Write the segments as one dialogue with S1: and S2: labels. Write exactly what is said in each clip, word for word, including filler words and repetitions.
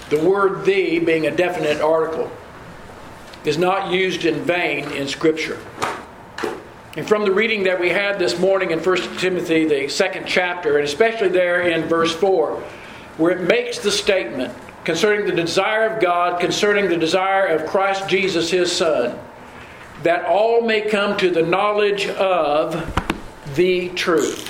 S1: the word "the," being a definite article, is not used in vain in Scripture. And from the reading that we had this morning in First Timothy, the second chapter, and especially there in verse four, where it makes the statement concerning the desire of God, concerning the desire of Christ Jesus, His Son, that all may come to the knowledge of the truth.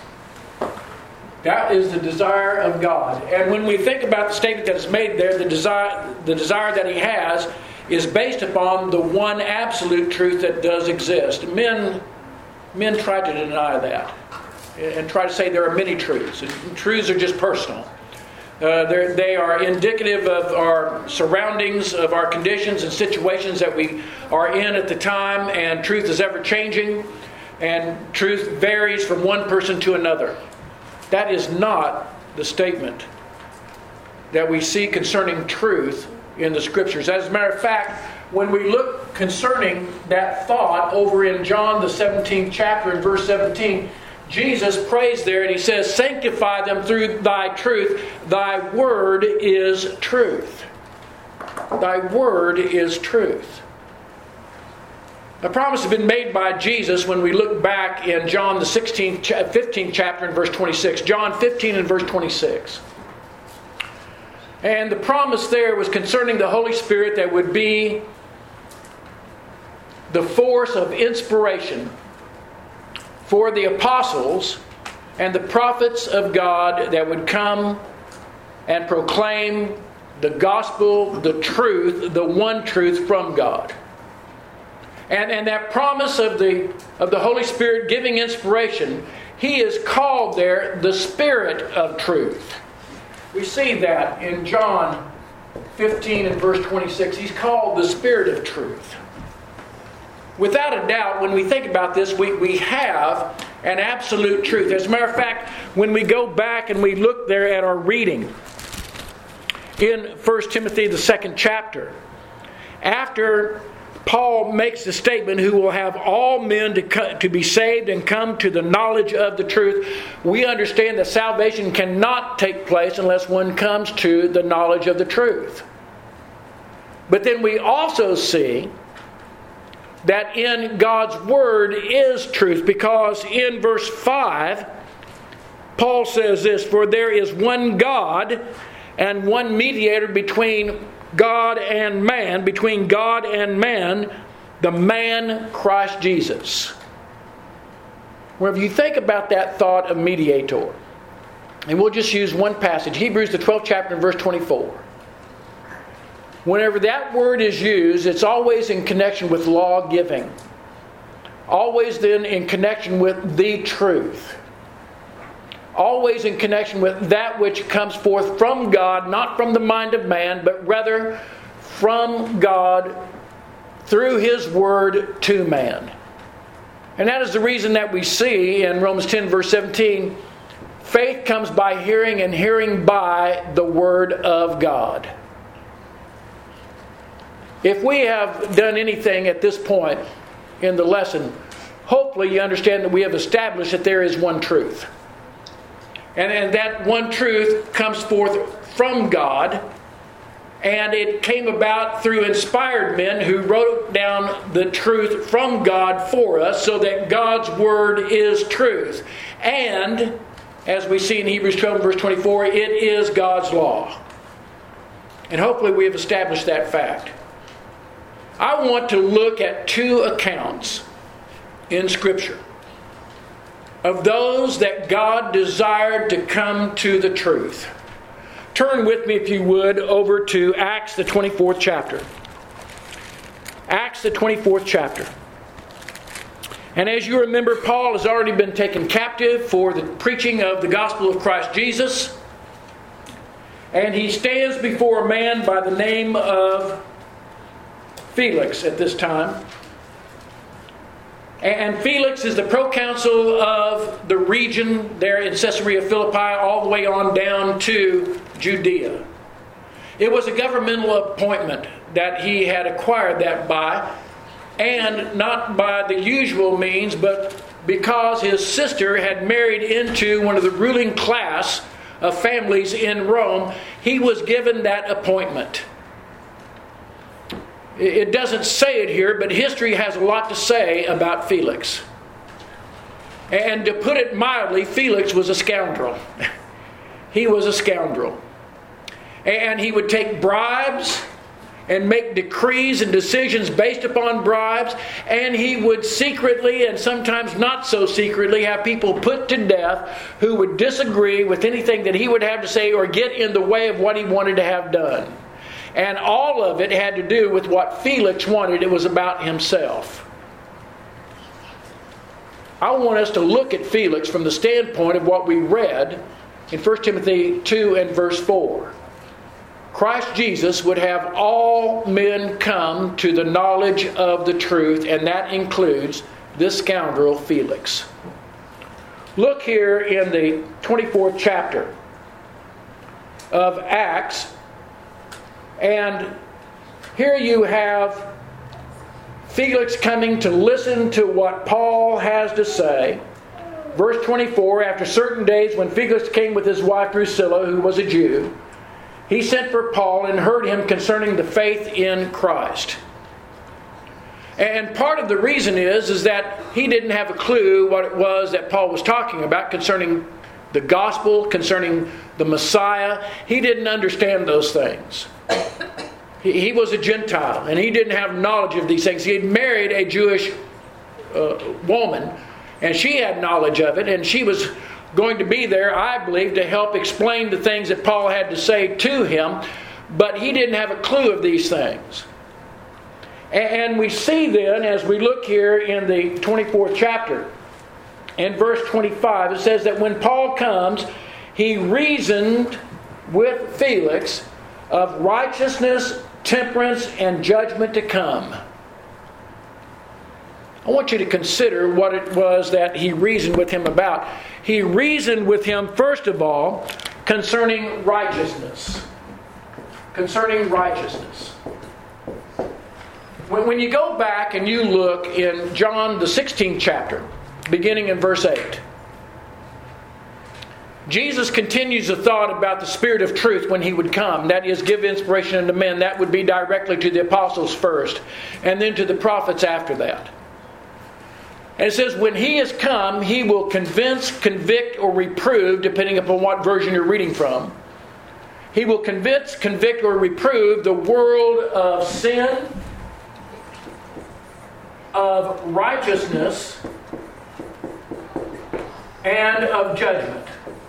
S1: That is the desire of God. And when we think about the statement that is made there, the desire, the desire that He has is based upon the one absolute truth that does exist. Men, men try to deny that and try to say there are many truths. And truths are just personal. Uh, they are indicative of our surroundings, of our conditions and situations that we are in at the time, and truth is ever changing, and truth varies from one person to another. That is not the statement that we see concerning truth in the Scriptures. As a matter of fact, when we look concerning that thought over in John the seventeenth chapter in verse seventeen, Jesus prays there and He says, "Sanctify them through Thy truth. Thy word is truth." Thy word is truth. A promise has been made by Jesus when we look back in John the sixteenth, fifteenth chapter in verse twenty-six. John fifteen and verse twenty-six. And the promise there was concerning the Holy Spirit that would be the force of inspiration for the apostles and the prophets of God that would come and proclaim the gospel, the truth, the one truth from God. And, and that promise of the, of the Holy Spirit giving inspiration, He is called there the Spirit of truth. We see that in John fifteen and verse twenty-six. He's called the Spirit of truth. Without a doubt, when we think about this, we, we have an absolute truth. As a matter of fact, when we go back and we look there at our reading in First Timothy, the second chapter, after Paul makes the statement, "Who will have all men to, co- to be saved and come to the knowledge of the truth," we understand that salvation cannot take place unless one comes to the knowledge of the truth. But then we also see that in God's Word is truth, because in verse five, Paul says this, "For there is one God and one mediator between God and man, between God and man, the man Christ Jesus." Whenever you think about that thought of mediator, and we'll just use one passage, Hebrews the twelfth chapter and verse twenty-four. Whenever that word is used, it's always in connection with law giving. Always then in connection with the truth. Always in connection with that which comes forth from God, not from the mind of man, but rather from God through His Word to man. And that is the reason that we see in Romans ten verse seventeen, faith comes by hearing, and hearing by the Word of God. If we have done anything at this point in the lesson, hopefully you understand that we have established that there is one truth. And, and that one truth comes forth from God, and it came about through inspired men who wrote down the truth from God for us, so that God's Word is truth. And, as we see in Hebrews twelve verse twenty-four, it is God's law. And hopefully we have established that fact. I want to look at two accounts in Scripture of those that God desired to come to the truth. Turn with me, if you would, over to Acts the twenty-fourth chapter. Acts the twenty-fourth chapter. And as you remember, Paul has already been taken captive for the preaching of the gospel of Christ Jesus. And he stands before a man by the name of Felix at this time. And Felix is the proconsul of the region there in Caesarea Philippi, all the way on down to Judea. It was a governmental appointment that he had acquired that by, and not by the usual means, but because his sister had married into one of the ruling class of families in Rome. he was given that appointment. It doesn't say it here, but history has a lot to say about Felix. And to put it mildly, Felix was a scoundrel. He was a scoundrel. And he would take bribes and make decrees and decisions based upon bribes. And he would secretly, and sometimes not so secretly, have people put to death who would disagree with anything that he would have to say or get in the way of what he wanted to have done. And all of it had to do with what Felix wanted. It was about himself. I want us to look at Felix from the standpoint of what we read in First Timothy two and verse four. Christ Jesus would have all men come to the knowledge of the truth, and that includes this scoundrel Felix. Look here in the twenty-fourth chapter of Acts, and here you have Felix coming to listen to what Paul has to say. Verse twenty-four, after certain days when Felix came with his wife Drusilla, who was a Jew, he sent for Paul and heard him concerning the faith in Christ. And part of the reason is, is that he didn't have a clue what it was that Paul was talking about concerning the gospel, concerning the Messiah. He didn't understand those things. He, he was a Gentile, and he didn't have knowledge of these things. He had married a Jewish uh, woman, and she had knowledge of it, and she was going to be there, I believe, to help explain the things that Paul had to say to him, but he didn't have a clue of these things. And we see then, as we look here in the twenty-fourth chapter, in verse twenty-five, it says that when Paul comes, he reasoned with Felix of righteousness, temperance, and judgment to come. I want you to consider what it was that he reasoned with him about. He reasoned with him, first of all, concerning righteousness. Concerning righteousness. When, when you go back and you look in John the sixteenth chapter, beginning in verse eight, Jesus continues the thought about the Spirit of truth when He would come. That is, give inspiration unto men. That would be directly to the apostles first, and then to the prophets after that. And it says, when He has come, He will convince, convict, or reprove, depending upon what version you're reading from. He will convince, convict, or reprove the world of sin, of righteousness, and of judgment.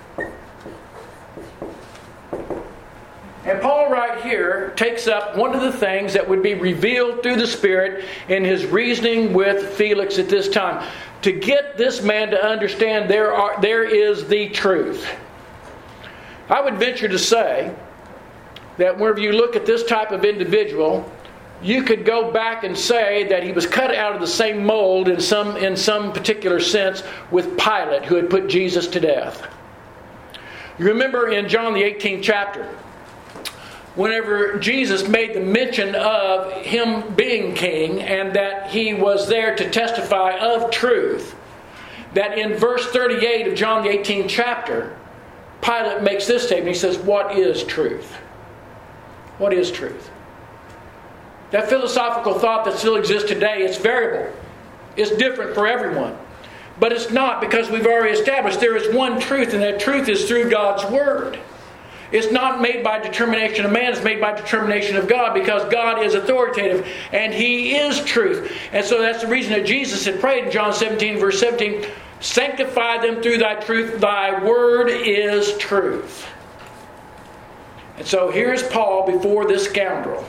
S1: And Paul right here takes up one of the things that would be revealed through the Spirit in his reasoning with Felix at this time. To get this man to understand there are there is the truth. I would venture to say that whenever you look at this type of individual, you could go back and say that he was cut out of the same mold in some in some particular sense with Pilate, who had put Jesus to death. You remember in John the eighteenth chapter, whenever Jesus made the mention of Him being king and that He was there to testify of truth, that in verse thirty-eight of John the eighteenth chapter, Pilate makes this statement. He says, what is truth? What is truth? That philosophical thought that still exists today, it's variable. It's different for everyone. But it's not, because we've already established there is one truth, and that truth is through God's Word. It's not made by determination of man, it's made by determination of God, because God is authoritative and He is truth. And so that's the reason that Jesus had prayed in John seventeen, verse seventeen, sanctify them through Thy truth, Thy Word is truth. And so here's Paul before this scoundrel,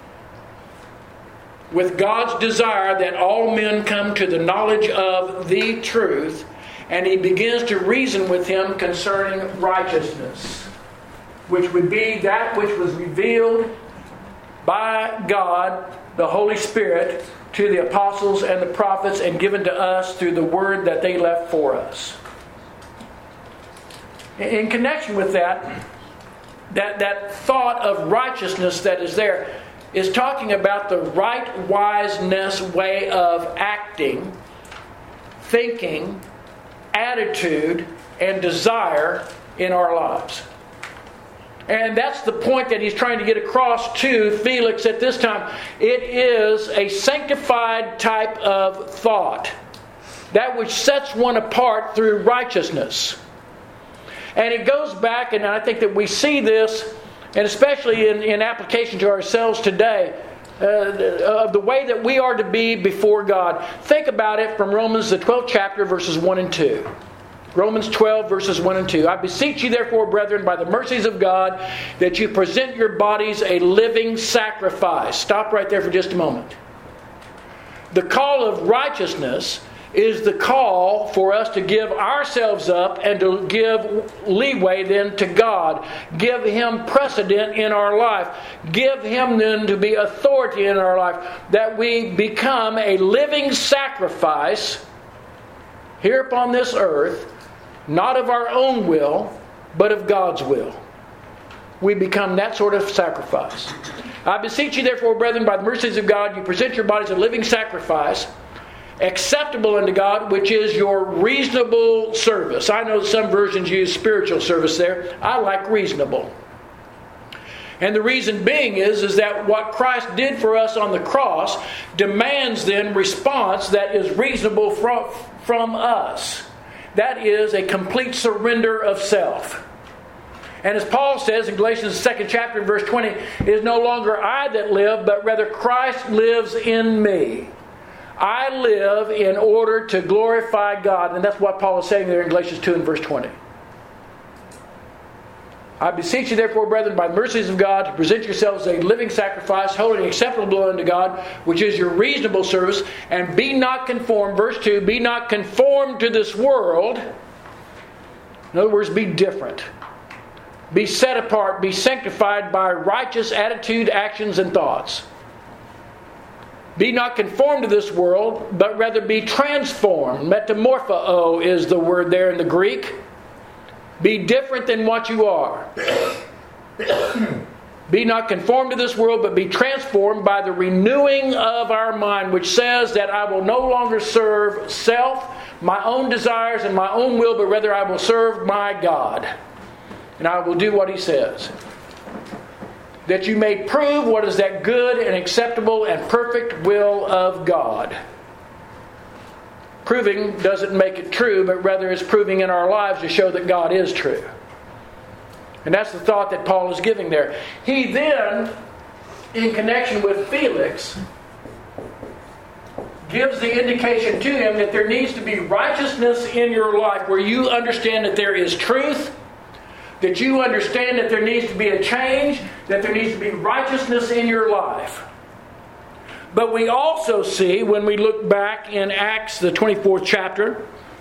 S1: with God's desire that all men come to the knowledge of the truth, and he begins to reason with him concerning righteousness, which would be that which was revealed by God, the Holy Spirit, to the apostles and the prophets and given to us through the word that they left for us. In connection with that, that, that thought of righteousness that is there is talking about the right wiseness way of acting, thinking, attitude, and desire in our lives. And that's the point that he's trying to get across to Felix at this time. It is a sanctified type of thought. That which sets one apart through righteousness. And it goes back, and I think that we see this, and especially in, in application to ourselves today, uh, of the way that we are to be before God. Think about it from Romans, the twelfth chapter, verses one and two. Romans twelve, verses one and two. I beseech you, therefore, brethren, by the mercies of God, that you present your bodies a living sacrifice. Stop right there for just a moment. The call of righteousness is the call for us to give ourselves up and to give leeway then to God. Give Him precedent in our life. Give Him then to be authority in our life. That we become a living sacrifice here upon this earth, not of our own will, but of God's will. We become that sort of sacrifice. I beseech you therefore, brethren, by the mercies of God, you present your bodies a living sacrifice, acceptable unto God, which is your reasonable service. I know some versions use spiritual service there. I like reasonable. And the reason being is, is that what Christ did for us on the cross demands then response that is reasonable from, from us. That is a complete surrender of self. And as Paul says in Galatians the second chapter, verse twenty, it is no longer I that live, but rather Christ lives in me. I live in order to glorify God. And that's what Paul is saying there in Galatians two and verse twenty. I beseech you therefore, brethren, by the mercies of God, to present yourselves a living sacrifice, holy and acceptable unto God, which is your reasonable service. And be not conformed, verse two, be not conformed to this world. In other words, be different. Be set apart, be sanctified by righteous attitude, actions, and thoughts. Be not conformed to this world, but rather be transformed. Metamorpho is the word there in the Greek. Be different than what you are. Be not conformed to this world, but be transformed by the renewing of our mind, which says that I will no longer serve self, my own desires, and my own will, but rather I will serve my God. And I will do what He says. That you may prove what is that good and acceptable and perfect will of God. Proving doesn't make it true, but rather it's proving in our lives to show that God is true. And that's the thought that Paul is giving there. He then, in connection with Felix, gives the indication to him that there needs to be righteousness in your life where you understand that there is truth, that you understand that there needs to be a change, that there needs to be righteousness in your life. But we also see, when we look back in Acts, the twenty-fourth chapter,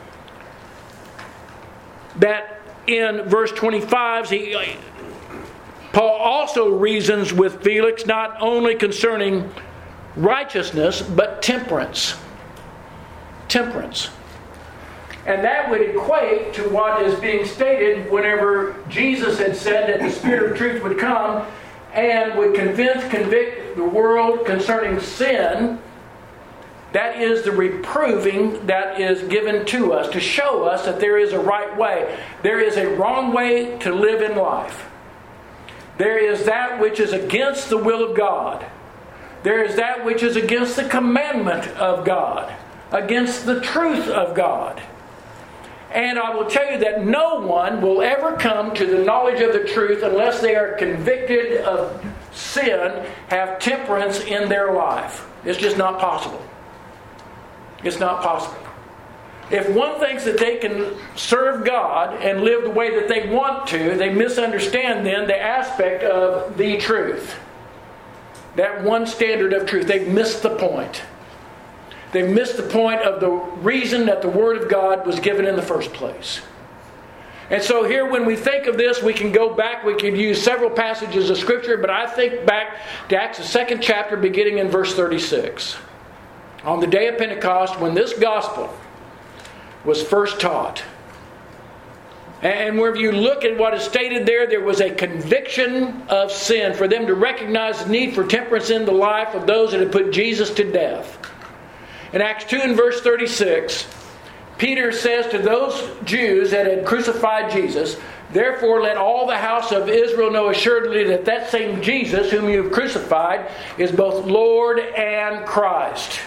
S1: that in verse twenty-five, he, Paul also reasons with Felix not only concerning righteousness, but temperance. Temperance. And that would equate to what is being stated whenever Jesus had said that the Spirit of truth would come and would convince, convict the world concerning sin. That is the reproving that is given to us to show us that there is a right way. There is a wrong way to live in life. There is that which is against the will of God. There is that which is against the commandment of God, against the truth of God. And I will tell you that no one will ever come to the knowledge of the truth unless they are convicted of sin, have temperance in their life. It's just not possible. It's not possible. If one thinks that they can serve God and live the way that they want to, they misunderstand then the aspect of the truth. That one standard of truth. They've missed the point. They've missed the point of the reason that the Word of God was given in the first place. And so here when we think of this, we can go back, we can use several passages of Scripture, but I think back to Acts the second chapter beginning in verse thirty-six. On the day of Pentecost, when this gospel was first taught. And wherever you look at what is stated there, there was a conviction of sin for them to recognize the need for temperance in the life of those that had put Jesus to death. In Acts two and verse thirty-six, Peter says to those Jews that had crucified Jesus, "Therefore let all the house of Israel know assuredly that that same Jesus whom you have crucified is both Lord and Christ."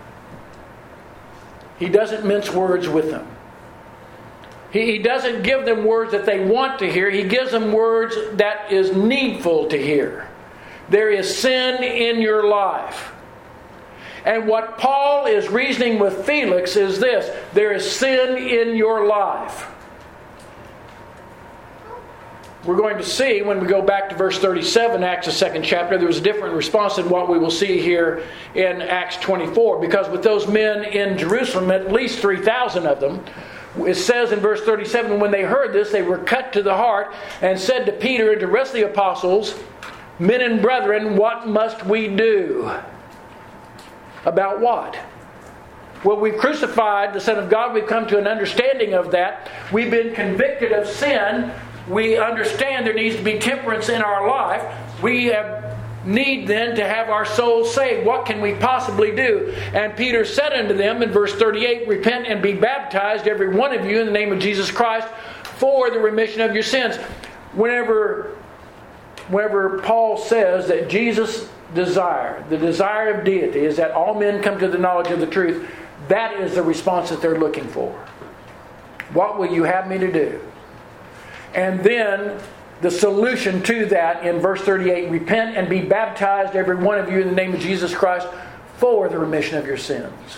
S1: He doesn't mince words with them. He, he doesn't give them words that they want to hear. He gives them words that is needful to hear. There is sin in your life. And what Paul is reasoning with Felix is this: there is sin in your life. We're going to see when we go back to verse thirty-seven, Acts the second chapter, there was a different response than what we will see here in Acts twenty-four. Because with those men in Jerusalem, at least three thousand of them, it says in verse thirty-seven, when they heard this, they were cut to the heart and said to Peter and to the rest of the apostles, "Men and brethren, what must we do?" About what? Well, we've crucified the Son of God. We've come to an understanding of that. We've been convicted of sin. We understand there needs to be temperance in our life. We have need then to have our souls saved. What can we possibly do? And Peter said unto them in verse thirty-eight, "Repent and be baptized, every one of you, in the name of Jesus Christ, for the remission of your sins." Whenever, whenever Paul says that Jesus' desire, the desire of deity, is that all men come to the knowledge of the truth, that is the response that they're looking for. What will you have me to do? And then the solution to that in verse thirty-eight, "Repent and be baptized, every one of you, in the name of Jesus Christ, for the remission of your sins."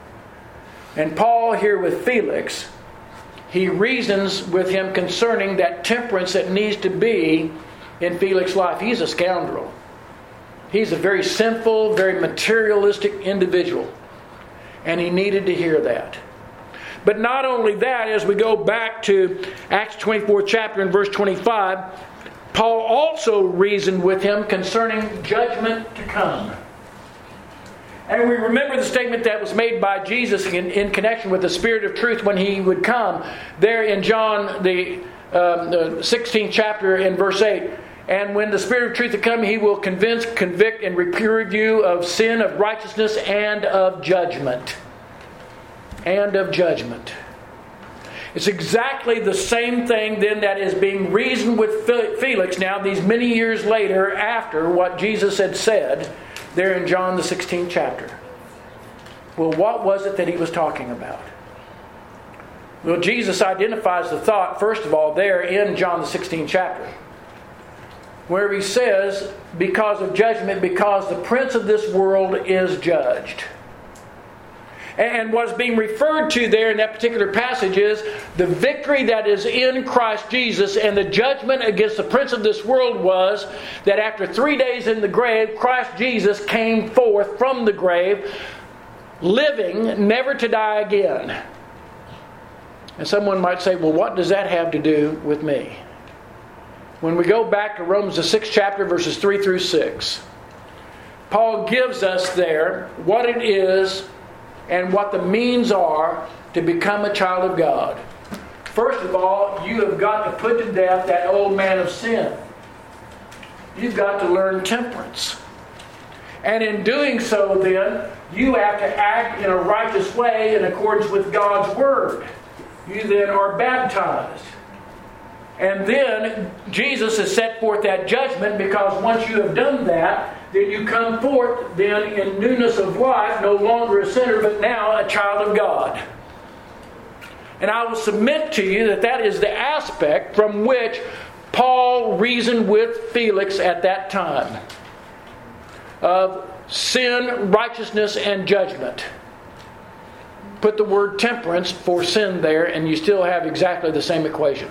S1: And Paul here with Felix, he reasons with him concerning that temperance that needs to be in Felix's life. He's a scoundrel. He's a very sinful, very materialistic individual. And he needed to hear that. But not only that, as we go back to Acts twenty-fourth chapter and verse twenty-five, Paul also reasoned with him concerning judgment to come. And we remember the statement that was made by Jesus in, in connection with the Spirit of truth when He would come. There in John, the, um, the sixteenth chapter in verse eight. "And when the Spirit of truth had come, He will convince, convict, and reprove you of sin, of righteousness, and of judgment." And of judgment. It's exactly the same thing then that is being reasoned with Felix now, these many years later, after what Jesus had said there in John the sixteenth chapter. Well, what was it that He was talking about? Well, Jesus identifies the thought, first of all, there in John the sixteenth chapter, where He says, because of judgment, because the prince of this world is judged. And what's being referred to there in that particular passage is the victory that is in Christ Jesus, and the judgment against the prince of this world was that after three days in the grave, Christ Jesus came forth from the grave, living, never to die again. And someone might say, well, what does that have to do with me? When we go back to Romans the sixth chapter, verses three through six, Paul gives us there what it is and what the means are to become a child of God. First of all, you have got to put to death that old man of sin. You've got to learn temperance. And in doing so then, you have to act in a righteous way in accordance with God's Word. You then are baptized. And then Jesus has set forth that judgment, because once you have done that, then you come forth then in newness of life, no longer a sinner, but now a child of God. And I will submit to you that that is the aspect from which Paul reasoned with Felix at that time. Of sin, righteousness, and judgment. Put the word temperance for sin there, and you still have exactly the same equation.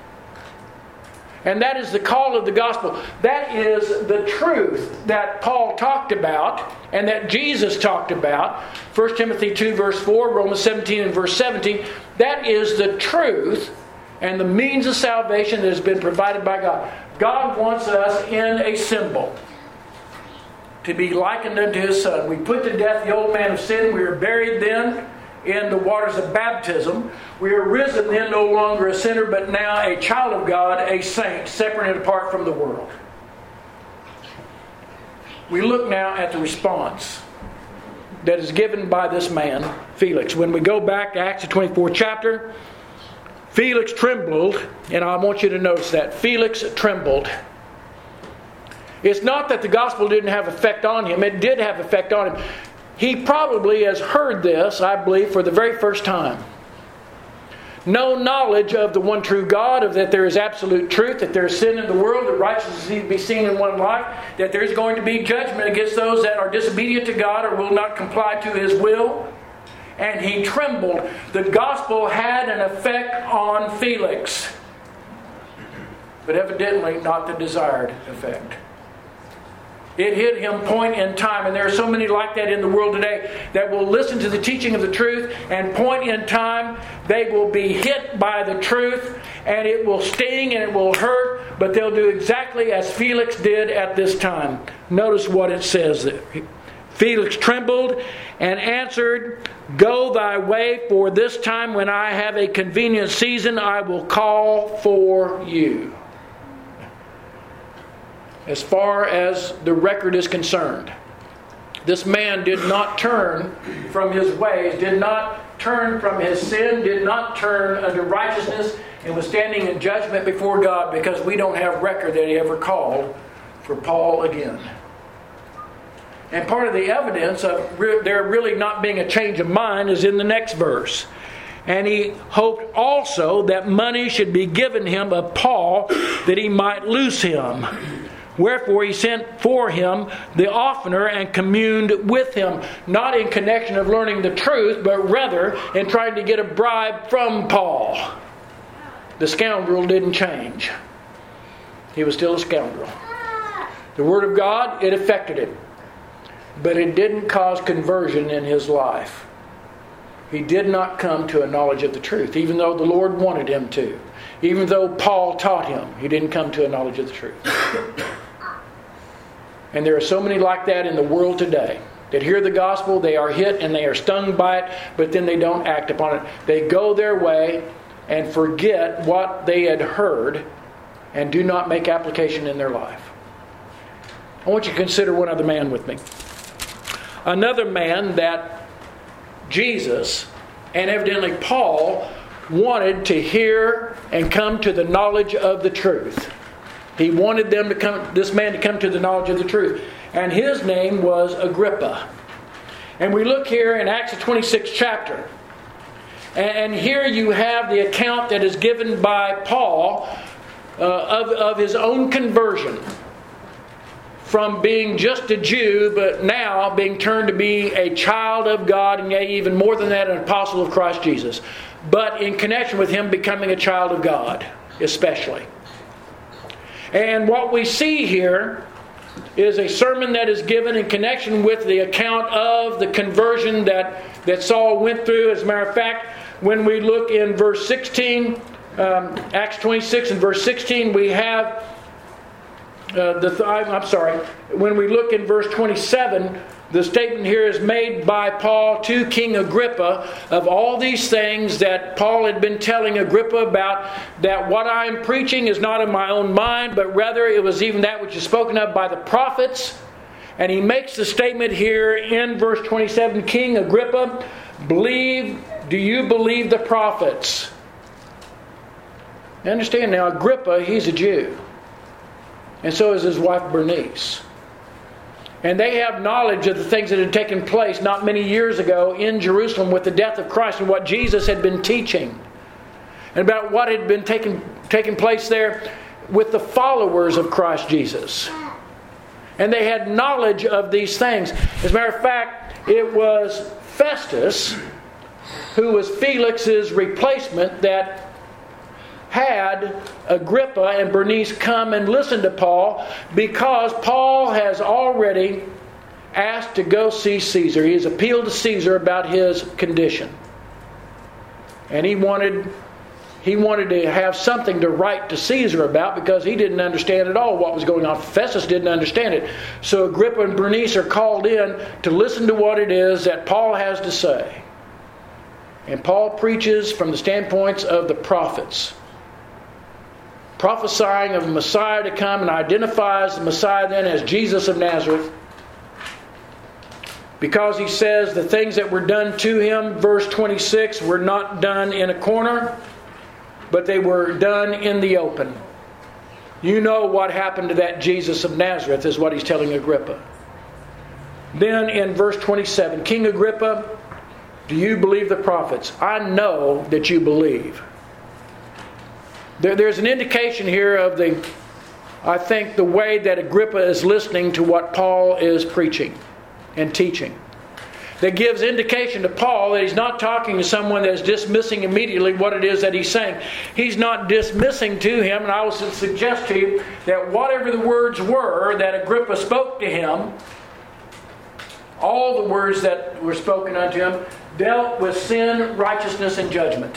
S1: And that is the call of the gospel. That is the truth that Paul talked about and that Jesus talked about. First Timothy two verse four, Romans seventeen and verse seventeen. That is the truth and the means of salvation that has been provided by God. God wants us in a symbol to be likened unto His Son. We put to death the old man of sin. We are buried then in the waters of baptism. We are risen then no longer a sinner, but now a child of God, a saint, separate and apart from the world. We look now at the response. that is given by this man, Felix. When we go back to Acts the twenty-fourth chapter, Felix trembled, and I want you to notice that. Felix trembled. It's not that the gospel didn't have effect on him. It did have effect on him. He probably has heard this, I believe, for the very first time. No knowledge of the one true God, of that there is absolute truth, that there is sin in the world, that righteousness needs to be seen in one life, that there is going to be judgment against those that are disobedient to God or will not comply to His will. And he trembled. The gospel had an effect on Felix, but evidently not the desired effect. It hit him point in time. And there are so many like that in the world today that will listen to the teaching of the truth, and point in time they will be hit by the truth, and it will sting and it will hurt, but they'll do exactly as Felix did at this time. Notice what it says there. Felix trembled and answered, "Go thy way, for this time when I have a convenient season I will call for you." As far as the record is concerned, this man did not turn from his ways, did not turn from his sin, did not turn unto righteousness, and was standing in judgment before God, because we don't have record that he ever called for Paul again. And part of the evidence of re- there really not being a change of mind is in the next verse. And he hoped also that money should be given him of Paul, that he might loose him. Wherefore he sent for him the oftener and communed with him, not in connection of learning the truth, but rather in trying to get a bribe from Paul. The scoundrel didn't change. He was still a scoundrel. The Word of God, it affected him. But it didn't cause conversion in his life. He did not come to a knowledge of the truth, even though the Lord wanted him to. Even though Paul taught him, he didn't come to a knowledge of the truth. And there are so many like that in the world today that hear the gospel, they are hit and they are stung by it, but then they don't act upon it. They go their way and forget what they had heard and do not make application in their life. I want you to consider one other man with me. Another man that Jesus and evidently Paul wanted to hear and come to the knowledge of the truth. He wanted them to come, this man to come to the knowledge of the truth. And his name was Agrippa. And we look here in Acts the twenty-sixth chapter. And here you have the account that is given by Paul uh, of, of his own conversion. From being just a Jew, but now being turned to be a child of God, and yet even more than that, an apostle of Christ Jesus. But in connection with him becoming a child of God, especially. And what we see here is a sermon that is given in connection with the account of the conversion that, that Saul went through. As a matter of fact, when we look in verse sixteen, um, Acts twenty-six and verse sixteen, we have uh, the. Th- I'm sorry. When we look in verse twenty-seven, the statement here is made by Paul to King Agrippa of all these things that Paul had been telling Agrippa about, that what I am preaching is not in my own mind, but rather it was even that which is spoken of by the prophets. And he makes the statement here in verse twenty-seven, King Agrippa, believe, do you believe the prophets? Now understand now, Agrippa, he's a Jew. And so is his wife Bernice. And they have knowledge of the things that had taken place not many years ago in Jerusalem with the death of Christ and what Jesus had been teaching. And about what had been taking, taking place there with the followers of Christ Jesus. And they had knowledge of these things. As a matter of fact, it was Festus, who was Felix's replacement, that had Agrippa and Bernice come and listen to Paul, because Paul has already asked to go see Caesar. He has appealed to Caesar about his condition. And he wanted, he wanted to have something to write to Caesar about, because he didn't understand at all what was going on. Festus didn't understand it. So Agrippa and Bernice are called in to listen to what it is that Paul has to say. And Paul preaches from the standpoints of the prophets, prophesying of a Messiah to come, and identifies the Messiah then as Jesus of Nazareth, Because he says the things that were done to him, verse twenty-six, were not done in a corner, but they were done in the open. You know what happened to that Jesus of Nazareth, is what he's telling Agrippa. Then in verse twenty-seven, King Agrippa, do you believe the prophets? I know that you believe. There, there's an indication here of the, I think, the way that Agrippa is listening to what Paul is preaching and teaching. That gives indication to Paul that he's not talking to someone that is dismissing immediately what it is that he's saying. He's not dismissing to him, and I will suggest to you that whatever the words were that Agrippa spoke to him, all the words that were spoken unto him dealt with sin, righteousness, and judgment.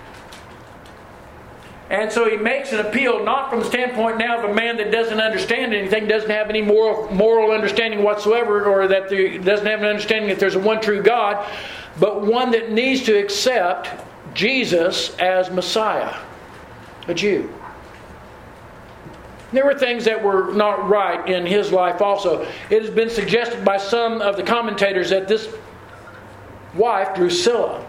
S1: And so he makes an appeal not from the standpoint now of a man that doesn't understand anything, doesn't have any moral moral understanding whatsoever, or that there, doesn't have an understanding that there's a one true God, but one that needs to accept Jesus as Messiah, a Jew. There were things that were not right in his life also. It has been suggested by some of the commentators that this wife, Drusilla,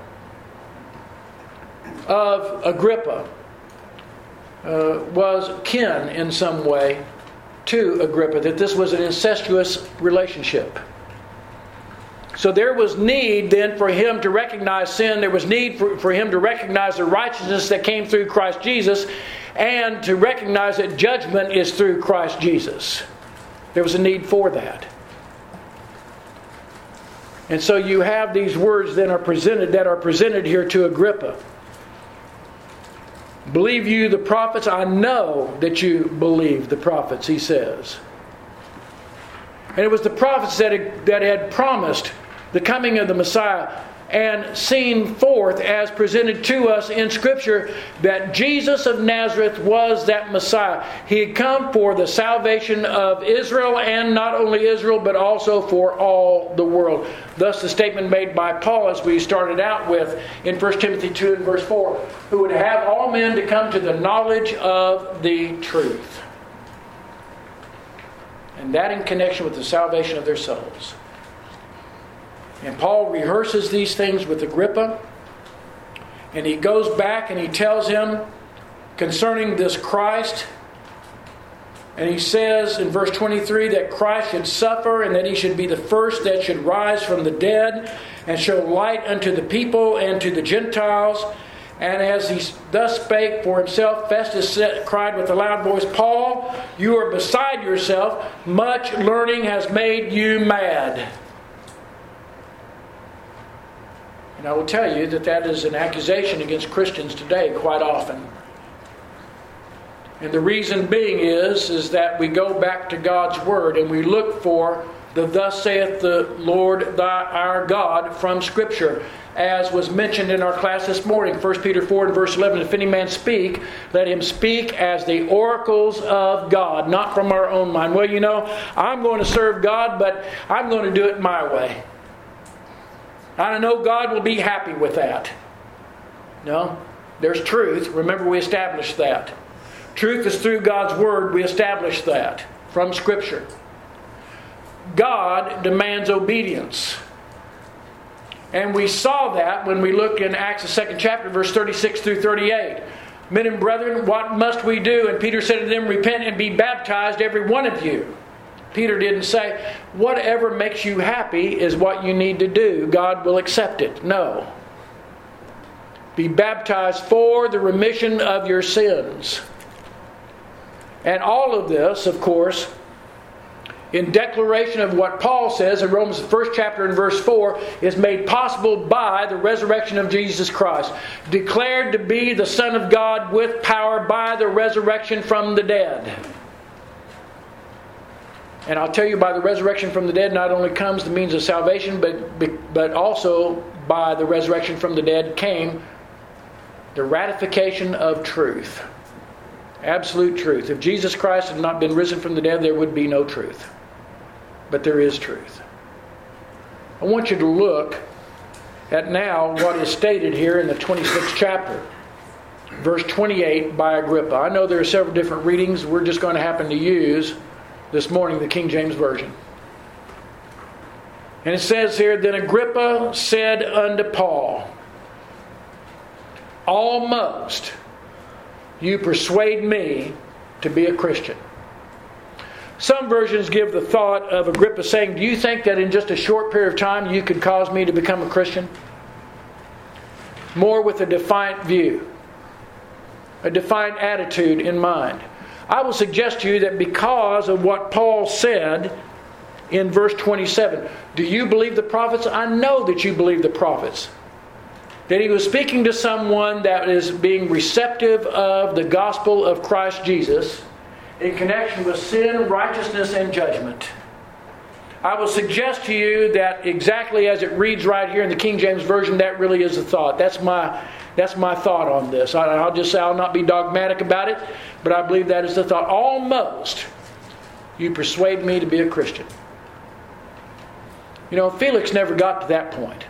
S1: of Agrippa, Uh, was kin in some way to Agrippa, that this was an incestuous relationship. So there was need then for him to recognize sin. There was need for, for him to recognize the righteousness that came through Christ Jesus, and to recognize that judgment is through Christ Jesus. There was a need for that. And so you have these words that are presented that are presented here to Agrippa. Believe you the prophets? I know that you believe the prophets, he says. And it was the prophets that had, that had promised the coming of the Messiah and seen forth as presented to us in Scripture that Jesus of Nazareth was that Messiah. He had come for the salvation of Israel, and not only Israel, but also for all the world. Thus the statement made by Paul, as we started out with in First Timothy two and verse four, who would have all men to come to the knowledge of the truth. And that in connection with the salvation of their souls. And Paul rehearses these things with Agrippa. And he goes back and he tells him concerning this Christ. And he says in verse twenty-three that Christ should suffer, and that he should be the first that should rise from the dead, and show light unto the people and to the Gentiles. And as he thus spake for himself, Festus cried with a loud voice, Paul, you are beside yourself. Much learning has made you mad. And I will tell you that that is an accusation against Christians today quite often. And the reason being is, is that we go back to God's Word and we look for the thus saith the Lord thy, our God from Scripture. As was mentioned in our class this morning, First Peter four and verse eleven, if any man speak, let him speak as the oracles of God, not from our own mind. Well, you know, I'm going to serve God, but I'm going to do it my way. I know God will be happy with that. No, there's truth. Remember, we established that. Truth is through God's Word. We established that from Scripture. God demands obedience. And we saw that when we look in Acts the second chapter, verse thirty-six through thirty-eight. Men and brethren, what must we do? And Peter said to them, repent and be baptized, every one of you. Peter didn't say, whatever makes you happy is what you need to do. God will accept it. No. Be baptized for the remission of your sins. And all of this, of course, in declaration of what Paul says in Romans the first chapter and verse four, is made possible by the resurrection of Jesus Christ. Declared to be the Son of God with power by the resurrection from the dead. And I'll tell you, by the resurrection from the dead not only comes the means of salvation, but, but also by the resurrection from the dead came the ratification of truth. Absolute truth. If Jesus Christ had not been risen from the dead, there would be no truth. But there is truth. I want you to look at now what is stated here in the twenty-sixth chapter. Verse twenty-eight by Agrippa. I know there are several different readings. We're just going to happen to use this morning the King James Version. And it says here, then Agrippa said unto Paul, almost you persuade me to be a Christian. Some versions give the thought of Agrippa saying, do you think that in just a short period of time you could cause me to become a Christian? More with a defiant view, a defiant attitude in mind. I will suggest to you that because of what Paul said in verse twenty-seven, do you believe the prophets? I know that you believe the prophets. That he was speaking to someone that is being receptive of the gospel of Christ Jesus in connection with sin, righteousness, and judgment. I will suggest to you that exactly as it reads right here in the King James Version, that really is the thought. That's my that's my thought on this. I, I'll just say I'll not be dogmatic about it, but I believe that is the thought. Almost you persuade me to be a Christian. You know, Felix never got to that point.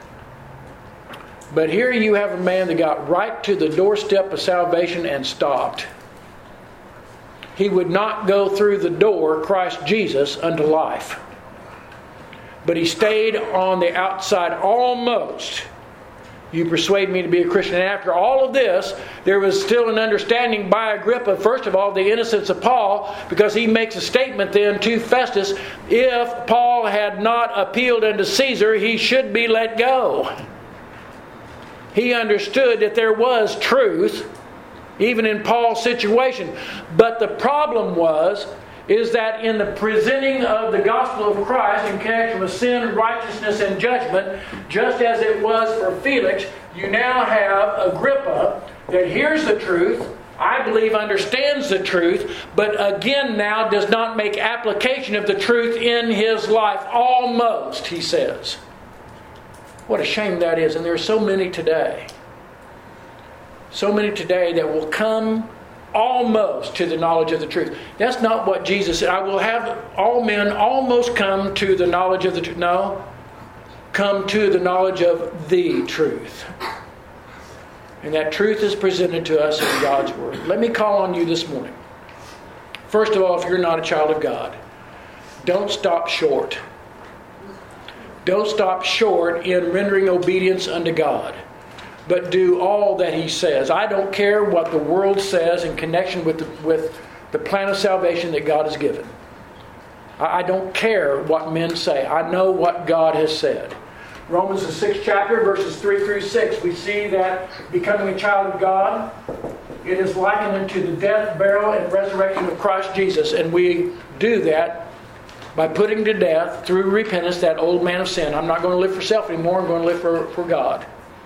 S1: But here you have a man that got right to the doorstep of salvation and stopped. He would not go through the door, Christ Jesus, unto life. But he stayed on the outside. Almost you persuade me to be a Christian. And after all of this, there was still an understanding by Agrippa, first of all, the innocence of Paul, because he makes a statement then to Festus, if Paul had not appealed unto Caesar, he should be let go. He understood that there was truth, even in Paul's situation. But the problem was, is that in the presenting of the gospel of Christ in connection with sin, righteousness, and judgment, just as it was for Felix, you now have Agrippa that hears the truth, I believe understands the truth, but again now does not make application of the truth in his life. Almost, he says. What a shame that is. And there are so many today. So many today that will come almost to the knowledge of the truth. That's not what Jesus said. I will have all men almost come to the knowledge of the truth. No. Come to the knowledge of the truth. And that truth is presented to us in God's Word. Let me call on you this morning. First of all, if you're not a child of God, don't stop short. Don't stop short in rendering obedience unto God, but do all that He says. I don't care what the world says in connection with the, with the plan of salvation that God has given. I, I don't care what men say. I know what God has said. Romans the sixth chapter, verses three through six, we see that becoming a child of God, it is likened unto the death, burial, and resurrection of Christ Jesus. And we do that by putting to death, through repentance, that old man of sin. I'm not going to live for self anymore. I'm going to live for, for God.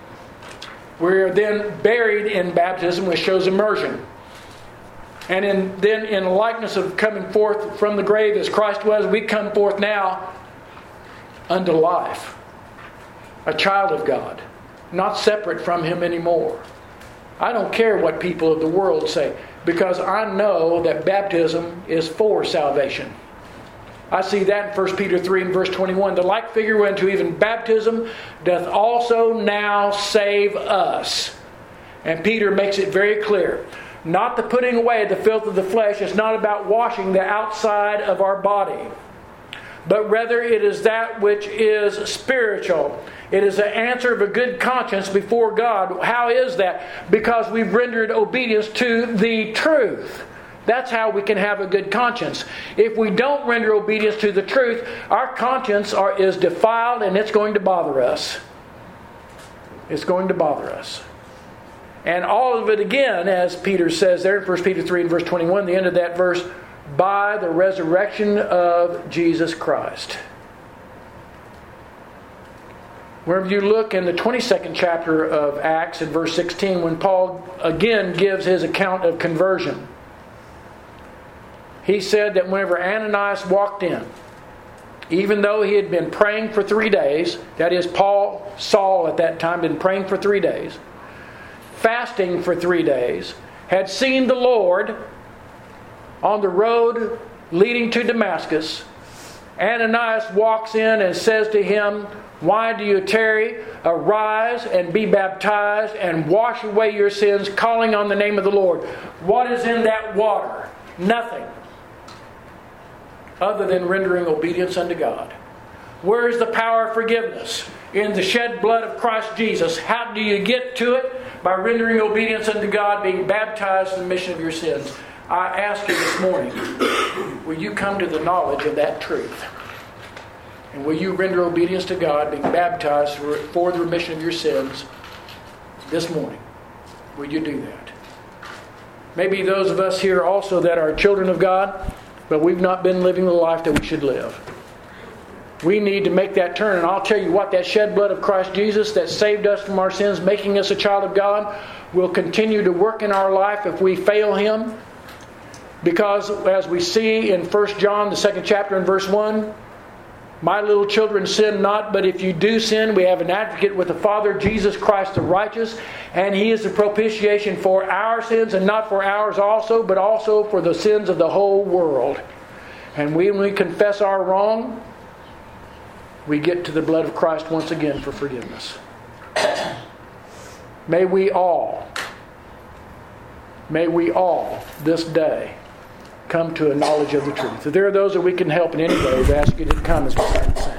S1: We're then buried in baptism, which shows immersion. And in, then in the likeness of coming forth from the grave as Christ was, we come forth now unto life. A child of God. Not separate from Him anymore. I don't care what people of the world say, because I know that baptism is for salvation. I see that in First Peter three and verse twenty-one. The like figure whereunto even baptism doth also now save us. And Peter makes it very clear. Not the putting away the filth of the flesh. It's not about washing the outside of our body. But rather it is that which is spiritual. It is an answer of a good conscience before God. How is that? Because we've rendered obedience to the truth. That's how we can have a good conscience. If we don't render obedience to the truth, our conscience are, is defiled, and it's going to bother us. It's going to bother us. And all of it again, as Peter says there in First Peter three and verse twenty-one, the end of that verse, by the resurrection of Jesus Christ. Wherever you look in the twenty-second chapter of Acts in verse sixteen, when Paul again gives his account of conversion, he said that whenever Ananias walked in, even though he had been praying for three days, that is, Paul, Saul at that time, been praying for three days, fasting for three days, had seen the Lord on the road leading to Damascus, Ananias walks in and says to him, "Why do you tarry? Arise and be baptized and wash away your sins, calling on the name of the Lord." What is in that water? Nothing. Other than rendering obedience unto God. Where is the power of forgiveness? In the shed blood of Christ Jesus. How do you get to it? By rendering obedience unto God, being baptized in the remission of your sins. I ask you this morning, will you come to the knowledge of that truth? And will you render obedience to God, being baptized for the remission of your sins this morning? Will you do that? Maybe those of us here also that are children of God, but we've not been living the life that we should live. We need to make that turn. And I'll tell you what, that shed blood of Christ Jesus that saved us from our sins, making us a child of God, will continue to work in our life if we fail Him. Because as we see in First John, the second chapter and verse one, my little children, sin not, but if you do sin, we have an advocate with the Father, Jesus Christ the righteous, and He is the propitiation for our sins, and not for ours also, but also for the sins of the whole world. And when we confess our wrong, we get to the blood of Christ once again for forgiveness. May we all, may we all this day come to a knowledge of the truth. If there are those that we can help in any way, we ask you to come as we stand and sing.